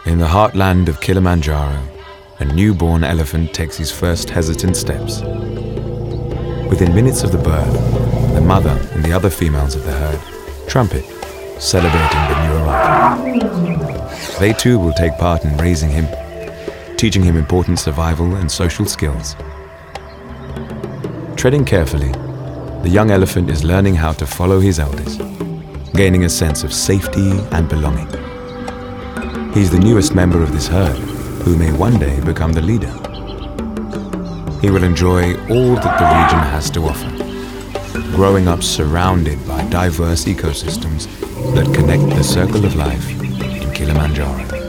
In the heartland of Kilimanjaro, a newborn elephant takes his first hesitant steps. Within minutes of the birth, the mother and the other females of the herd trumpet, celebrating the new arrival. They too will take part in raising him, teaching him important survival and social skills. Treading carefully, the young elephant is learning how to follow his elders, gaining a sense of safety and belonging. He's the newest member of this herd, who may one day become the leader. He will enjoy all that the region has to offer, growing up surrounded by diverse ecosystems that connect the circle of life in Kilimanjaro.